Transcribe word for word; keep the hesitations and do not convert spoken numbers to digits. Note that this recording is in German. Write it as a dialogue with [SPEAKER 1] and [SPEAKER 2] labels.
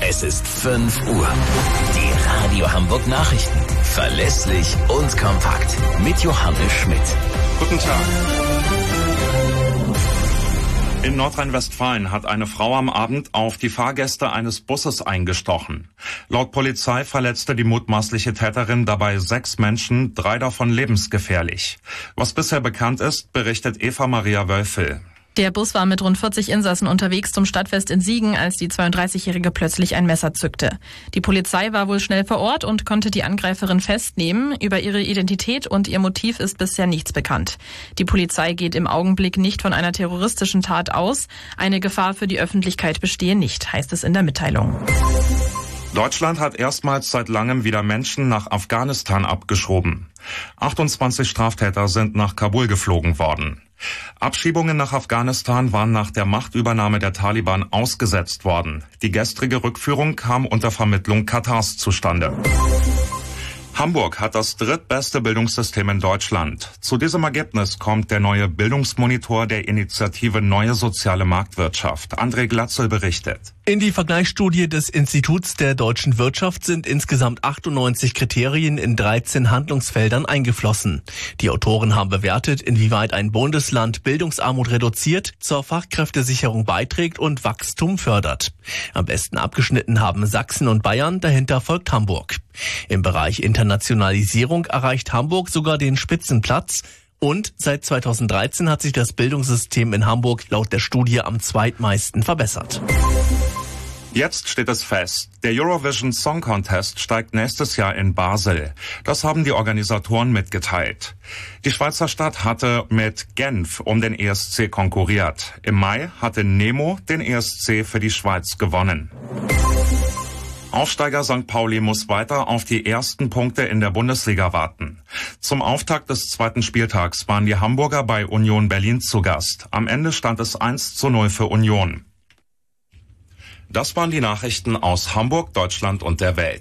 [SPEAKER 1] Es ist fünf Uhr. Die Radio Hamburg Nachrichten. Verlässlich und kompakt. Mit Johannes Schmidt.
[SPEAKER 2] Guten Tag. In Nordrhein-Westfalen hat eine Frau am Abend auf die Fahrgäste eines Busses eingestochen. Laut Polizei verletzte die mutmaßliche Täterin dabei sechs Menschen, drei davon lebensgefährlich. Was bisher bekannt ist, berichtet Eva Maria Wölfel.
[SPEAKER 3] Der Bus war mit rund vierzig Insassen unterwegs zum Stadtfest in Siegen, als die zweiunddreißigjährige plötzlich ein Messer zückte. Die Polizei war wohl schnell vor Ort und konnte die Angreiferin festnehmen. Über ihre Identität und ihr Motiv ist bisher nichts bekannt. Die Polizei geht im Augenblick nicht von einer terroristischen Tat aus. Eine Gefahr für die Öffentlichkeit bestehe nicht, heißt es in der Mitteilung.
[SPEAKER 2] Deutschland hat erstmals seit langem wieder Menschen nach Afghanistan abgeschoben. achtundzwanzig Straftäter sind nach Kabul geflogen worden. Abschiebungen nach Afghanistan waren nach der Machtübernahme der Taliban ausgesetzt worden. Die gestrige Rückführung kam unter Vermittlung Katars zustande. Hamburg hat das drittbeste Bildungssystem in Deutschland. Zu diesem Ergebnis kommt der neue Bildungsmonitor der Initiative Neue Soziale Marktwirtschaft. André Glatzel berichtet.
[SPEAKER 4] In die Vergleichsstudie des Instituts der deutschen Wirtschaft sind insgesamt achtundneunzig Kriterien in dreizehn Handlungsfeldern eingeflossen. Die Autoren haben bewertet, inwieweit ein Bundesland Bildungsarmut reduziert, zur Fachkräftesicherung beiträgt und Wachstum fördert. Am besten abgeschnitten haben Sachsen und Bayern, dahinter folgt Hamburg. Im Bereich Internationalisierung erreicht Hamburg sogar den Spitzenplatz. Und seit zweitausenddreizehn hat sich das Bildungssystem in Hamburg laut der Studie am zweitmeisten verbessert.
[SPEAKER 2] Jetzt steht es fest, der Eurovision Song Contest steigt nächstes Jahr in Basel. Das haben die Organisatoren mitgeteilt. Die Schweizer Stadt hatte mit Genf um den E S C konkurriert. Im Mai hatte Nemo den E S C für die Schweiz gewonnen. Aufsteiger Sankt Pauli muss weiter auf die ersten Punkte in der Bundesliga warten. Zum Auftakt des zweiten Spieltags waren die Hamburger bei Union Berlin zu Gast. Am Ende stand es eins zu null für Union. Das waren die Nachrichten aus Hamburg, Deutschland und der Welt.